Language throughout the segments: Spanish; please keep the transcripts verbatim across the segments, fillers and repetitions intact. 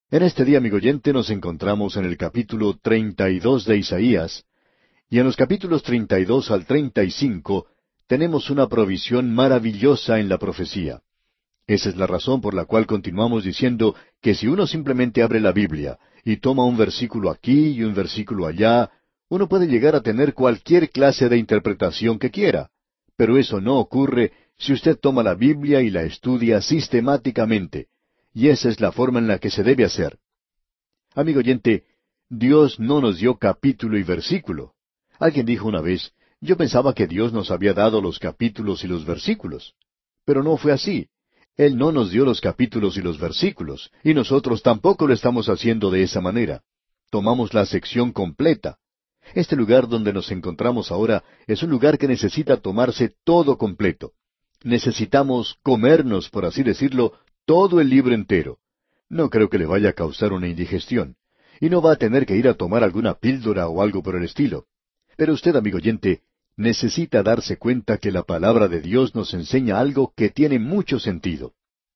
En este día, amigo oyente, nos encontramos en el capítulo treinta y dos de Isaías, y en los capítulos treinta y dos al treinta y cinco tenemos una provisión maravillosa en la profecía. Esa es la razón por la cual continuamos diciendo que si uno simplemente abre la Biblia y toma un versículo aquí y un versículo allá, uno puede llegar a tener cualquier clase de interpretación que quiera. Pero eso no ocurre si usted toma la Biblia y la estudia sistemáticamente. Y esa es la forma en la que se debe hacer. Amigo oyente, Dios no nos dio capítulo y versículo. Alguien dijo una vez, yo pensaba que Dios nos había dado los capítulos y los versículos. Pero no fue así. Él no nos dio los capítulos y los versículos, y nosotros tampoco lo estamos haciendo de esa manera. Tomamos la sección completa. Este lugar donde nos encontramos ahora es un lugar que necesita tomarse todo completo. Necesitamos comernos, por así decirlo, todo el libro entero. No creo que le vaya a causar una indigestión. Y no va a tener que ir a tomar alguna píldora o algo por el estilo. Pero usted, amigo oyente, necesita darse cuenta que la palabra de Dios nos enseña algo que tiene mucho sentido.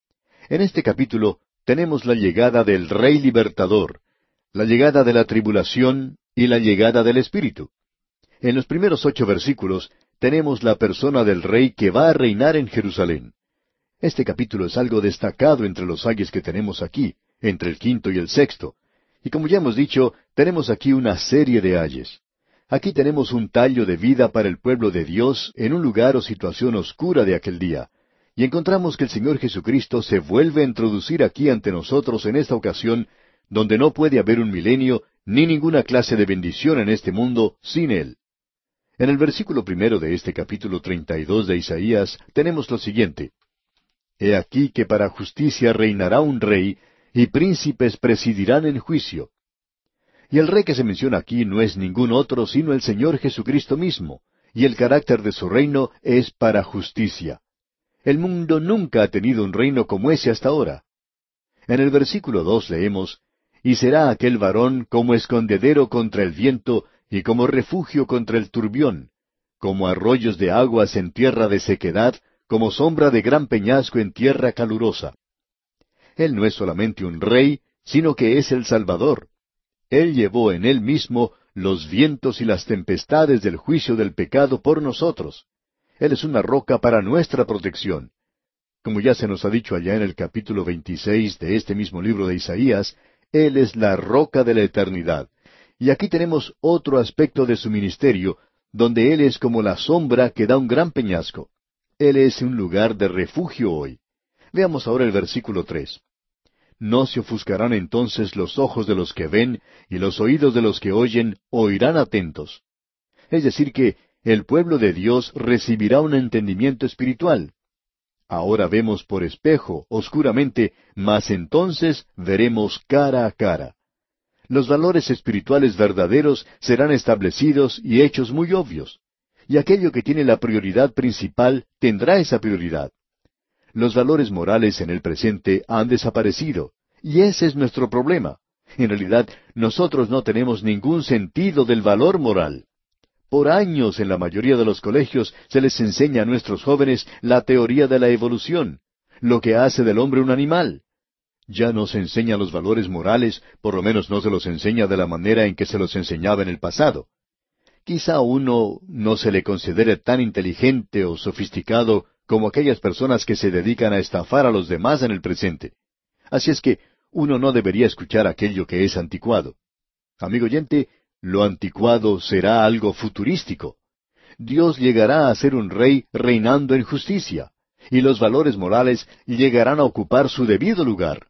En este capítulo tenemos la llegada del Rey Libertador, la llegada de la tribulación y la llegada del Espíritu. En los primeros ocho versículos tenemos la persona del Rey que va a reinar en Jerusalén. Este capítulo es algo destacado entre los ayes que tenemos aquí, entre el quinto y el sexto. Y como ya hemos dicho, tenemos aquí una serie de ayes. Aquí tenemos un tallo de vida para el pueblo de Dios en un lugar o situación oscura de aquel día. Y encontramos que el Señor Jesucristo se vuelve a introducir aquí ante nosotros en esta ocasión, donde no puede haber un milenio ni ninguna clase de bendición en este mundo sin Él. En el versículo primero de este capítulo treinta y dos de Isaías tenemos lo siguiente. He aquí que para justicia reinará un rey, y príncipes presidirán en juicio. Y el rey que se menciona aquí no es ningún otro sino el Señor Jesucristo mismo, y el carácter de su reino es para justicia. El mundo nunca ha tenido un reino como ese hasta ahora. En el versículo dos leemos, Y será aquel varón como escondedero contra el viento, y como refugio contra el turbión, como arroyos de aguas en tierra de sequedad, como sombra de gran peñasco en tierra calurosa. Él no es solamente un rey, sino que es el Salvador. Él llevó en él mismo los vientos y las tempestades del juicio del pecado por nosotros. Él es una roca para nuestra protección. Como ya se nos ha dicho allá en el capítulo veintiséis de este mismo libro de Isaías, Él es la roca de la eternidad. Y aquí tenemos otro aspecto de su ministerio, donde Él es como la sombra que da un gran peñasco. Él es un lugar de refugio hoy. Veamos ahora el versículo tres. No se ofuscarán entonces los ojos de los que ven, y los oídos de los que oyen oirán atentos. Es decir que el pueblo de Dios recibirá un entendimiento espiritual. Ahora vemos por espejo, oscuramente, mas entonces veremos cara a cara. Los valores espirituales verdaderos serán establecidos y hechos muy obvios. Y aquello que tiene la prioridad principal tendrá esa prioridad. Los valores morales en el presente han desaparecido, y ese es nuestro problema. En realidad, nosotros no tenemos ningún sentido del valor moral. Por años en la mayoría de los colegios se les enseña a nuestros jóvenes la teoría de la evolución, lo que hace del hombre un animal. Ya no se enseñan los valores morales, por lo menos no se los enseña de la manera en que se los enseñaba en el pasado. Quizá a uno no se le considere tan inteligente o sofisticado como aquellas personas que se dedican a estafar a los demás en el presente. Así es que uno no debería escuchar aquello que es anticuado. Amigo oyente, lo anticuado será algo futurístico. Dios llegará a ser un rey reinando en justicia, y los valores morales llegarán a ocupar su debido lugar.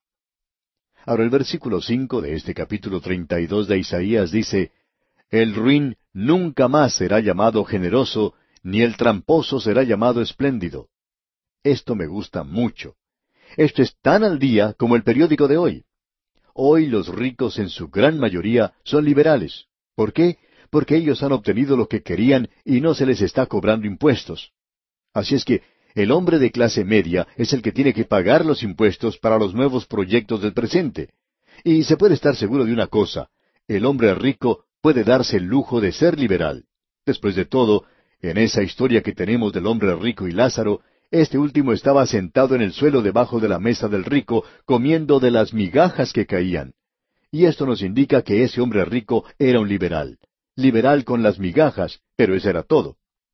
Ahora el versículo cinco de este capítulo treinta y dos de Isaías dice, El ruin nunca más será llamado generoso, ni el tramposo será llamado espléndido. Esto me gusta mucho. Esto es tan al día como el periódico de hoy. Hoy los ricos en su gran mayoría son liberales. ¿Por qué? Porque ellos han obtenido lo que querían y no se les está cobrando impuestos. Así es que el hombre de clase media es el que tiene que pagar los impuestos para los nuevos proyectos del presente. Y se puede estar seguro de una cosa, el hombre rico puede darse el lujo de ser liberal. Después de todo, en esa historia que tenemos del hombre rico y Lázaro, Este último estaba sentado en el suelo debajo de la mesa del rico, comiendo de las migajas que caían. Y esto nos indica que ese hombre rico era un liberal. Liberal con las migajas, pero eso era todo.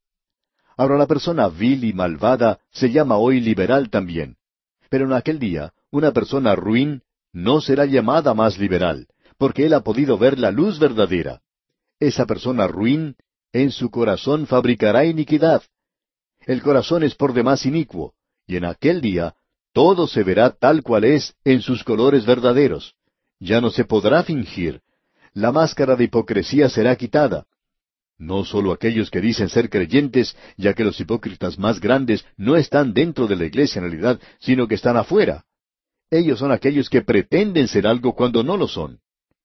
Ahora la persona vil y malvada se llama hoy liberal también. Pero en aquel día, una persona ruin no será llamada más liberal, porque él ha podido ver la luz verdadera. Esa persona ruin en su corazón fabricará iniquidad. El corazón es por demás inicuo, y en aquel día todo se verá tal cual es en sus colores verdaderos. Ya no se podrá fingir. La máscara de hipocresía será quitada. No sólo aquellos que dicen ser creyentes, ya que los hipócritas más grandes no están dentro de la iglesia en realidad, sino que están afuera. Ellos son aquellos que pretenden ser algo cuando no lo son.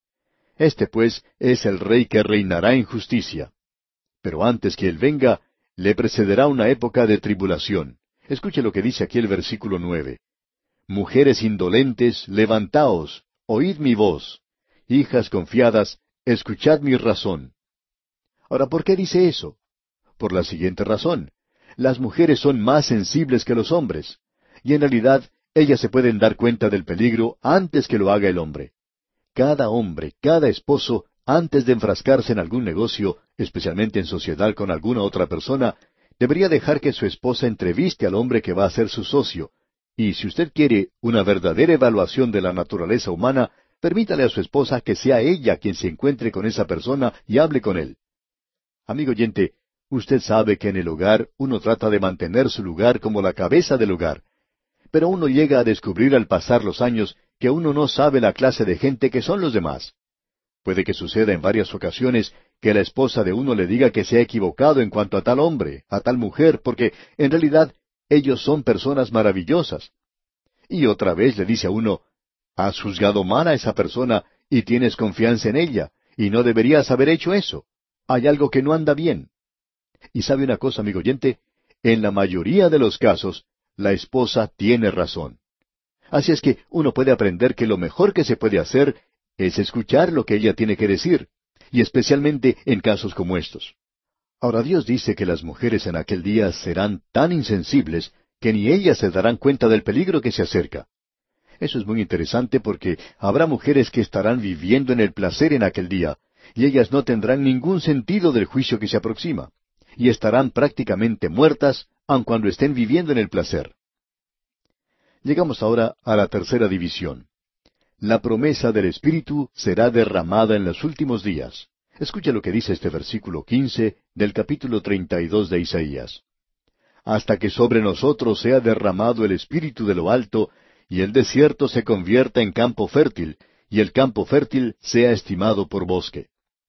Este, pues, es el rey que reinará en justicia. Pero antes que él venga, le precederá una época de tribulación. Escuche lo que dice aquí el versículo nueve. Mujeres indolentes, levantaos, oíd mi voz. Hijas confiadas, escuchad mi razón. Ahora, ¿por qué dice eso? Por la siguiente razón. Las mujeres son más sensibles que los hombres, y en realidad ellas se pueden dar cuenta del peligro antes que lo haga el hombre. Cada hombre, cada esposo, antes de enfrascarse en algún negocio, especialmente en sociedad con alguna otra persona, debería dejar que su esposa entreviste al hombre que va a ser su socio. Y si usted quiere una verdadera evaluación de la naturaleza humana, permítale a su esposa que sea ella quien se encuentre con esa persona y hable con él. Amigo oyente, usted sabe que en el hogar uno trata de mantener su lugar como la cabeza del hogar, pero uno llega a descubrir al pasar los años que uno no sabe la clase de gente que son los demás. Puede que suceda en varias ocasiones que la esposa de uno le diga que se ha equivocado en cuanto a tal hombre, a tal mujer, porque en realidad ellos son personas maravillosas. Y otra vez le dice a uno, has juzgado mal a esa persona y tienes confianza en ella, y no deberías haber hecho eso. Hay algo que no anda bien. Y sabe una cosa, amigo oyente, en la mayoría de los casos, la esposa tiene razón. Así es que uno puede aprender que lo mejor que se puede hacer es escuchar lo que ella tiene que decir, y especialmente en casos como estos. Ahora Dios dice que las mujeres en aquel día serán tan insensibles que ni ellas se darán cuenta del peligro que se acerca. Eso es muy interesante porque habrá mujeres que estarán viviendo en el placer en aquel día, y ellas no tendrán ningún sentido del juicio que se aproxima, y estarán prácticamente muertas aun cuando estén viviendo en el placer. Llegamos ahora a la tercera división. La promesa del Espíritu será derramada en los últimos días. Escuche lo que dice este versículo quince del capítulo treinta y dos de Isaías. Hasta que sobre nosotros sea derramado el Espíritu de lo alto, y el desierto se convierta en campo fértil, y el campo fértil sea estimado por bosque.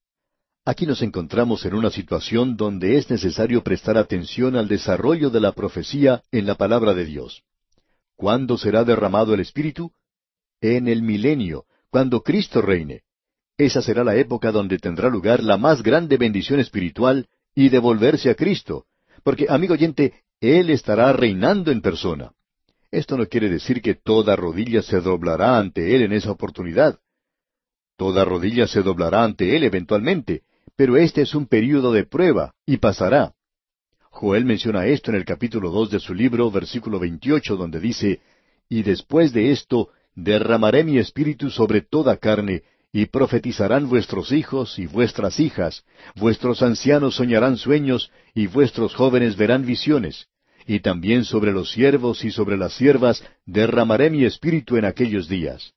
Aquí nos encontramos en una situación donde es necesario prestar atención al desarrollo de la profecía en la palabra de Dios. ¿Cuándo será derramado el Espíritu? En el milenio, cuando Cristo reine. Esa será la época donde tendrá lugar la más grande bendición espiritual y devolverse a Cristo, porque, amigo oyente, Él estará reinando en persona. Esto no quiere decir que toda rodilla se doblará ante Él en esa oportunidad. Toda rodilla se doblará ante Él eventualmente, pero este es un período de prueba, y pasará. Joel menciona esto en el capítulo dos de su libro, versículo veintiocho, donde dice, «Y después de esto derramaré mi espíritu sobre toda carne, y profetizarán vuestros hijos y vuestras hijas, vuestros ancianos soñarán sueños, y vuestros jóvenes verán visiones. Y también sobre los siervos y sobre las siervas derramaré mi espíritu en aquellos días».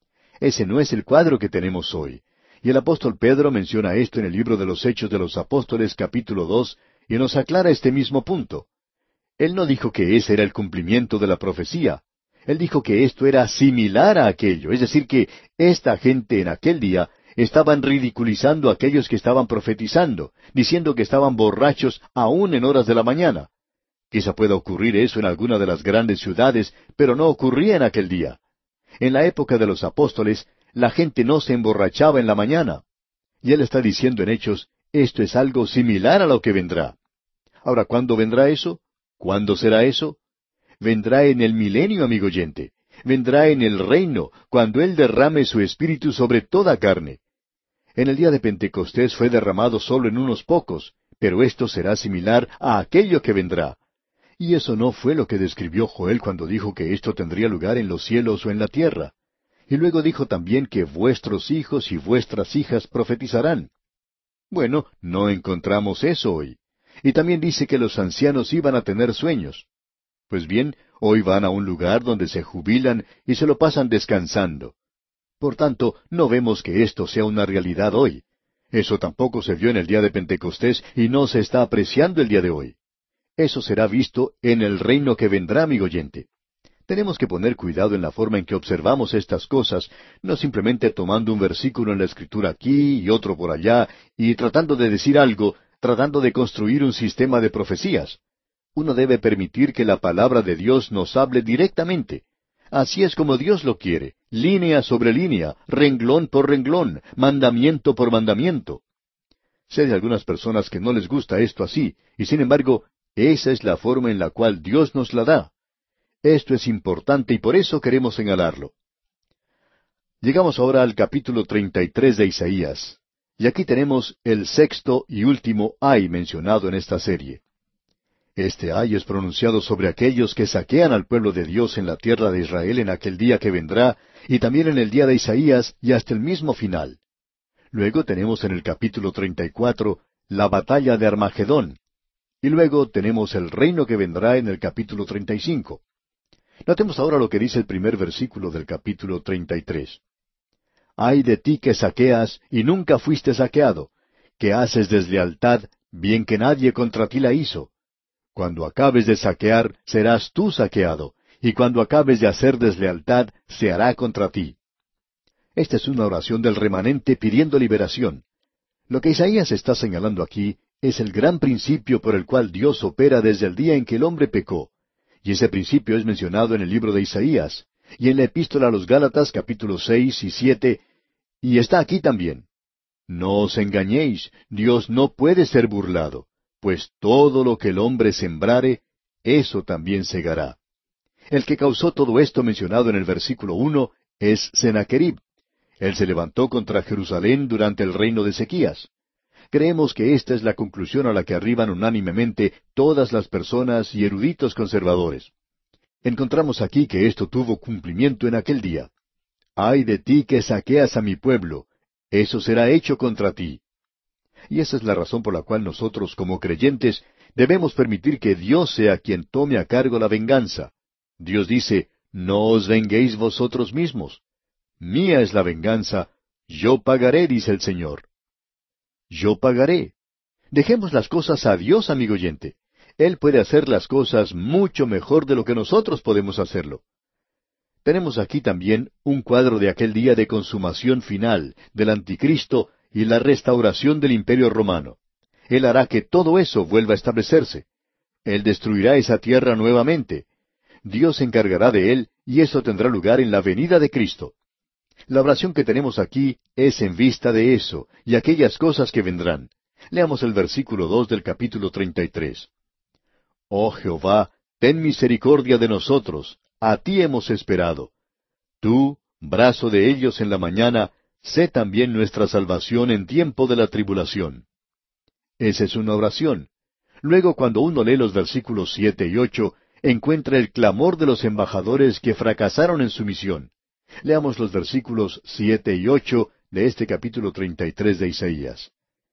Ese no es el cuadro que tenemos hoy. Y el apóstol Pedro menciona esto en el libro de los Hechos de los Apóstoles, capítulo dos, y nos aclara este mismo punto. Él no dijo que ese era el cumplimiento de la profecía. Él dijo que esto era similar a aquello, es decir, que esta gente en aquel día estaban ridiculizando a aquellos que estaban profetizando, diciendo que estaban borrachos aún en horas de la mañana. Quizá pueda ocurrir eso en alguna de las grandes ciudades, pero no ocurría en aquel día. En la época de los apóstoles, la gente no se emborrachaba en la mañana. Y él está diciendo en Hechos, esto es algo similar a lo que vendrá. Ahora, ¿cuándo vendrá eso? ¿Cuándo será eso? Vendrá en el milenio, amigo oyente. Vendrá en el reino, cuando Él derrame su espíritu sobre toda carne. En el día de Pentecostés fue derramado solo en unos pocos, pero esto será similar a aquello que vendrá. Y eso no fue lo que describió Joel cuando dijo que esto tendría lugar en los cielos o en la tierra. Y luego dijo también que vuestros hijos y vuestras hijas profetizarán. Bueno, no encontramos eso hoy. Y también dice que los ancianos iban a tener sueños. Pues bien, hoy van a un lugar donde se jubilan y se lo pasan descansando. Por tanto, no vemos que esto sea una realidad hoy. Eso tampoco se vio en el día de Pentecostés y no se está apreciando el día de hoy. Eso será visto en el reino que vendrá, amigo oyente. Tenemos que poner cuidado en la forma en que observamos estas cosas, no simplemente tomando un versículo en la Escritura aquí y otro por allá, y tratando de decir algo, tratando de construir un sistema de profecías. Uno debe permitir que la palabra de Dios nos hable directamente. Así es como Dios lo quiere, línea sobre línea, renglón por renglón, mandamiento por mandamiento. Sé de algunas personas que no les gusta esto así, y sin embargo, esa es la forma en la cual Dios nos la da. Esto es importante y por eso queremos señalarlo. Llegamos ahora al capítulo treinta y tres de Isaías, y aquí tenemos el sexto y último ay mencionado en esta serie. Este ay es pronunciado sobre aquellos que saquean al pueblo de Dios en la tierra de Israel en aquel día que vendrá, y también en el día de Isaías y hasta el mismo final. Luego tenemos en el capítulo treinta y cuatro la batalla de Armagedón, y luego tenemos el reino que vendrá en el capítulo treinta y cinco. Notemos ahora lo que dice el primer versículo del capítulo treinta y tres. Ay de ti que saqueas y nunca fuiste saqueado, que haces deslealtad, bien que nadie contra ti la hizo. Cuando acabes de saquear, serás tú saqueado, y cuando acabes de hacer deslealtad, se hará contra ti. Esta es una oración del remanente pidiendo liberación. Lo que Isaías está señalando aquí es el gran principio por el cual Dios opera desde el día en que el hombre pecó. Y ese principio es mencionado en el libro de Isaías, y en la epístola a los Gálatas capítulos seis y siete, y está aquí también. No os engañéis, Dios no puede ser burlado, pues todo lo que el hombre sembrare, eso también segará. El que causó todo esto mencionado en el versículo uno es Sennacherib. Él se levantó contra Jerusalén durante el reino de Ezequías. Creemos que esta es la conclusión a la que arriban unánimemente todas las personas y eruditos conservadores. Encontramos aquí que esto tuvo cumplimiento en aquel día. Ay de ti que saqueas a mi pueblo, eso será hecho contra ti. Y esa es la razón por la cual nosotros, como creyentes, debemos permitir que Dios sea quien tome a cargo la venganza. Dios dice, no os venguéis vosotros mismos. Mía es la venganza, yo pagaré, dice el Señor. Yo pagaré. Dejemos las cosas a Dios, amigo oyente. Él puede hacer las cosas mucho mejor de lo que nosotros podemos hacerlo. Tenemos aquí también un cuadro de aquel día de consumación final, del anticristo y la restauración del imperio romano. Él hará que todo eso vuelva a establecerse. Él destruirá esa tierra nuevamente. Dios se encargará de él y eso tendrá lugar en la venida de Cristo. La oración que tenemos aquí es en vista de eso y aquellas cosas que vendrán. Leamos el versículo dos del capítulo treinta y tres. Oh Jehová, ten misericordia de nosotros, a ti hemos esperado. Tú, brazo de ellos en la mañana, sé también nuestra salvación en tiempo de la tribulación. Esa es una oración. Luego, cuando uno lee los versículos siete y ocho, encuentra el clamor de los embajadores que fracasaron en su misión. Leamos los versículos siete y ocho de este capítulo treinta y tres de Isaías.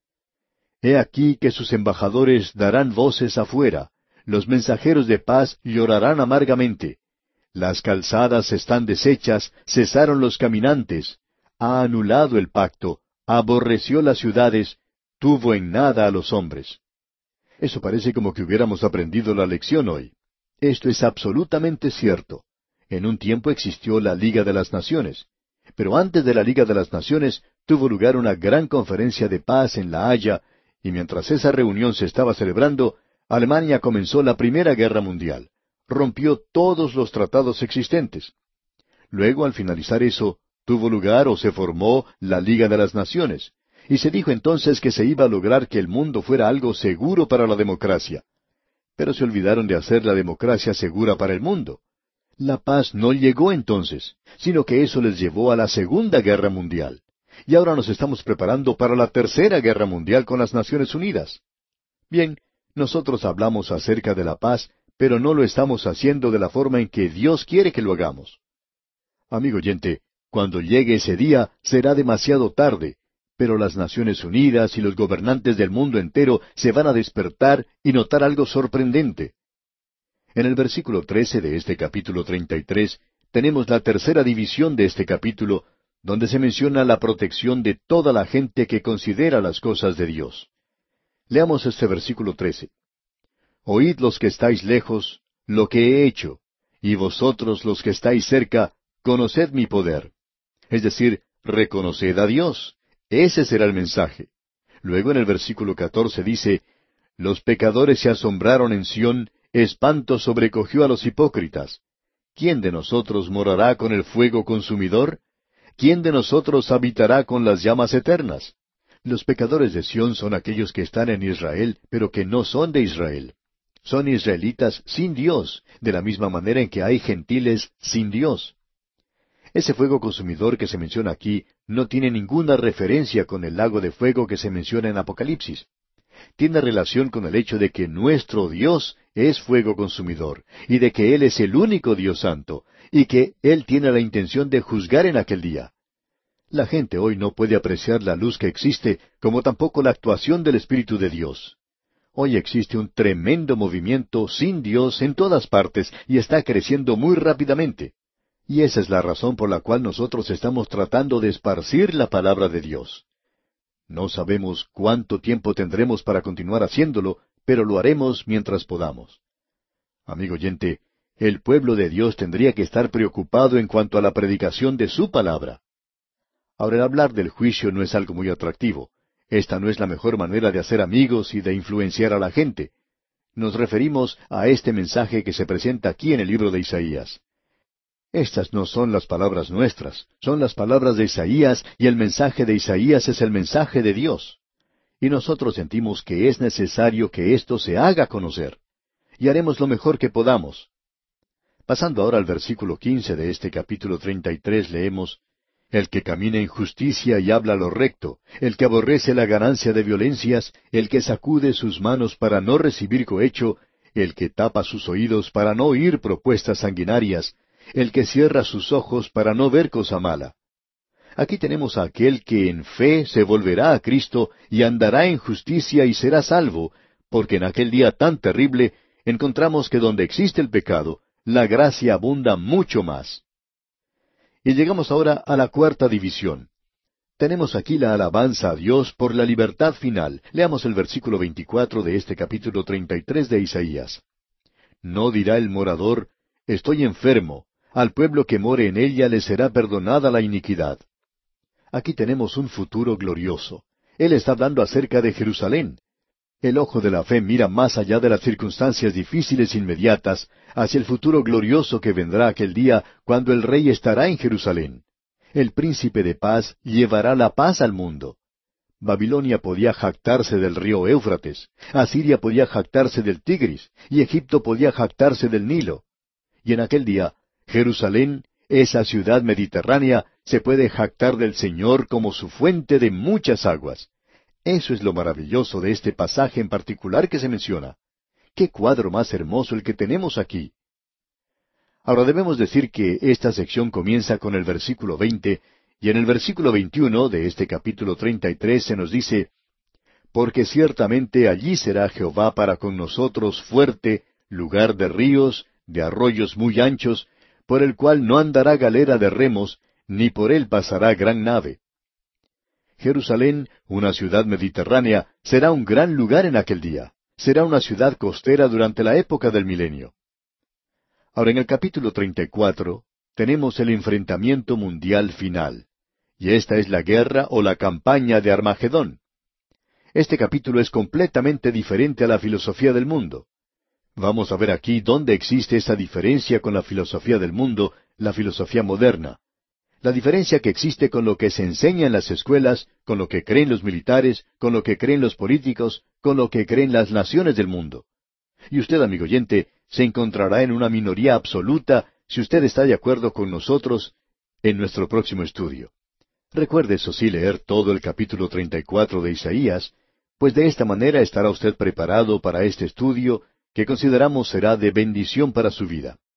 He aquí que sus embajadores darán voces afuera, los mensajeros de paz llorarán amargamente. Las calzadas están deshechas, cesaron los caminantes. Ha anulado el pacto, aborreció las ciudades, tuvo en nada a los hombres. Eso parece como que hubiéramos aprendido la lección hoy. Esto es absolutamente cierto. En un tiempo existió la Liga de las Naciones, pero antes de la Liga de las Naciones tuvo lugar una gran conferencia de paz en La Haya, y mientras esa reunión se estaba celebrando, Alemania comenzó la Primera Guerra Mundial. Rompió todos los tratados existentes. Luego, al finalizar eso, tuvo lugar o se formó la Liga de las Naciones, y se dijo entonces que se iba a lograr que el mundo fuera algo seguro para la democracia. Pero se olvidaron de hacer la democracia segura para el mundo. La paz no llegó entonces, sino que eso les llevó a la Segunda Guerra Mundial. Y ahora nos estamos preparando para la Tercera Guerra Mundial con las Naciones Unidas. Bien, nosotros hablamos acerca de la paz, pero no lo estamos haciendo de la forma en que Dios quiere que lo hagamos. Amigo oyente, cuando llegue ese día será demasiado tarde, pero las Naciones Unidas y los gobernantes del mundo entero se van a despertar y notar algo sorprendente. En el versículo trece de este capítulo treinta y tres tenemos la tercera división de este capítulo, donde se menciona la protección de toda la gente que considera las cosas de Dios. Leamos este versículo trece. Oíd los que estáis lejos, lo que he hecho, y vosotros los que estáis cerca, conoced mi poder. Es decir, reconoced a Dios. Ese será el mensaje. Luego en el versículo catorce dice, Los pecadores se asombraron en Sión, espanto sobrecogió a los hipócritas. ¿Quién de nosotros morará con el fuego consumidor? ¿Quién de nosotros habitará con las llamas eternas? Los pecadores de Sión son aquellos que están en Israel, pero que no son de Israel. Son israelitas sin Dios, de la misma manera en que hay gentiles sin Dios. Ese fuego consumidor que se menciona aquí no tiene ninguna referencia con el lago de fuego que se menciona en Apocalipsis. Tiene relación con el hecho de que nuestro Dios es fuego consumidor, y de que Él es el único Dios santo, y que Él tiene la intención de juzgar en aquel día. La gente hoy no puede apreciar la luz que existe, como tampoco la actuación del Espíritu de Dios. Hoy existe un tremendo movimiento sin Dios en todas partes, y está creciendo muy rápidamente. Y esa es la razón por la cual nosotros estamos tratando de esparcir la palabra de Dios. No sabemos cuánto tiempo tendremos para continuar haciéndolo, pero lo haremos mientras podamos. Amigo oyente, el pueblo de Dios tendría que estar preocupado en cuanto a la predicación de su palabra. Ahora, el hablar del juicio no es algo muy atractivo. Esta no es la mejor manera de hacer amigos y de influenciar a la gente. Nos referimos a este mensaje que se presenta aquí en el libro de Isaías. Estas no son las palabras nuestras, son las palabras de Isaías, y el mensaje de Isaías es el mensaje de Dios. Y nosotros sentimos que es necesario que esto se haga conocer. Y haremos lo mejor que podamos. Pasando ahora al versículo quince de este capítulo treinta y tres, leemos, El que camina en justicia y habla lo recto, el que aborrece la ganancia de violencias, el que sacude sus manos para no recibir cohecho, el que tapa sus oídos para no oír propuestas sanguinarias, el que cierra sus ojos para no ver cosa mala. Aquí tenemos a aquel que en fe se volverá a Cristo y andará en justicia y será salvo, porque en aquel día tan terrible encontramos que donde existe el pecado, la gracia abunda mucho más. Y llegamos ahora a la cuarta división. Tenemos aquí la alabanza a Dios por la libertad final. Leamos el versículo veinticuatro de este capítulo treinta y tres de Isaías. No dirá el morador, estoy enfermo, al pueblo que more en ella le será perdonada la iniquidad. Aquí tenemos un futuro glorioso. Él está hablando acerca de Jerusalén. El ojo de la fe mira más allá de las circunstancias difíciles inmediatas, hacia el futuro glorioso que vendrá aquel día cuando el Rey estará en Jerusalén. El príncipe de paz llevará la paz al mundo. Babilonia podía jactarse del río Éufrates, Asiria podía jactarse del Tigris, y Egipto podía jactarse del Nilo. Y en aquel día, Jerusalén, esa ciudad mediterránea, se puede jactar del Señor como su fuente de muchas aguas. Eso es lo maravilloso de este pasaje en particular que se menciona. ¡Qué cuadro más hermoso el que tenemos aquí! Ahora debemos decir que esta sección comienza con el versículo veinte, y en el versículo veintiuno de este capítulo treinta y tres se nos dice, Porque ciertamente allí será Jehová para con nosotros fuerte, lugar de ríos, de arroyos muy anchos, por el cual no andará galera de remos, ni por él pasará gran nave. Jerusalén, una ciudad mediterránea, será un gran lugar en aquel día. Será una ciudad costera durante la época del milenio. Ahora en el capítulo treinta y cuatro tenemos el enfrentamiento mundial final. Y esta es la guerra o la campaña de Armagedón. Este capítulo es completamente diferente a la filosofía del mundo. Vamos a ver aquí dónde existe esa diferencia con la filosofía del mundo, la filosofía moderna. La diferencia que existe con lo que se enseña en las escuelas, con lo que creen los militares, con lo que creen los políticos, con lo que creen las naciones del mundo. Y usted, amigo oyente, se encontrará en una minoría absoluta si usted está de acuerdo con nosotros en nuestro próximo estudio. Recuerde eso sí leer todo el capítulo treinta y cuatro de Isaías, pues de esta manera estará usted preparado para este estudio que consideramos será de bendición para su vida.